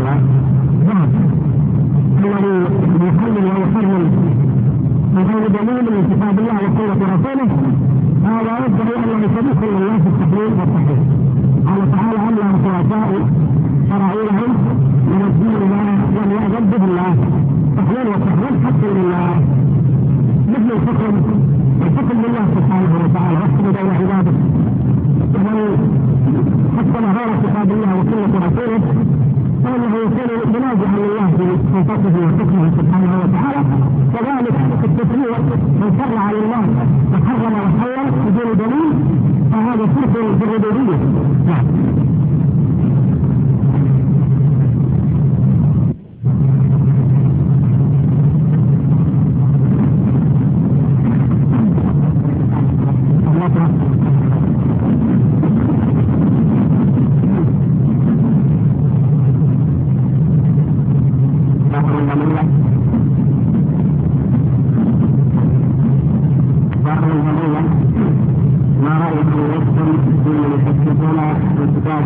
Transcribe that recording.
تعالى الذي يحلل ويحرم من غير دليل من كتاب الله وسنة رسوله، هذا يدعي أنه شريك لله في التحليل والتحريم. قال تعالى: أم لهم شركاء شرعوا لهم من الدين ما لم يأذن به الله تحليل وتحريم حق لله، مثل الحكم لله سبحانه وتعالى يحكم بين عباده. ومن حكم غير كتاب الله وسنة رسوله فإنه يكون منازعا لله في صفاته وحكمه سبحانه وتعالى. كذلك في التشريع من شرع لله وحرم وحلل بدون دليل فهذا شرك بالربوبية. ما رأيكم يحكم بالمحدثون والكتاب